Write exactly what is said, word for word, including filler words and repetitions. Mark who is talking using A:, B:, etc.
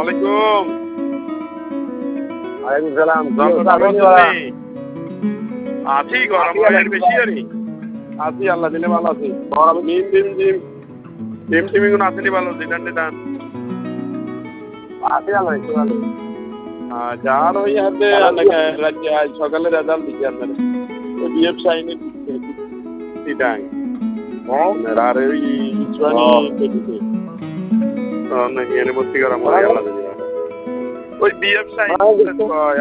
A: আলাইকুম।
B: ওয়ালাইকুম সালাম।
A: আছি গরম এর বেশি আরে আছি আল্লাহ দিলে ভালো আছি। গরম ডিম ডিম ডিম ডিম টিমি গুলো আসেনি ভালো দিদান দিদান
B: আছি আল্লাহ একটু ভালো।
A: যার ওই হাতে রাজ্যে আজ সকালে রেজাল্ট দিচ্ছে আপনার ওই বিএফ সাইনে দিদাং আর ওই ইসরানি পেটিতে নাকি এনে ভর্তি করা মরে গেল ওই বিএফ সাইন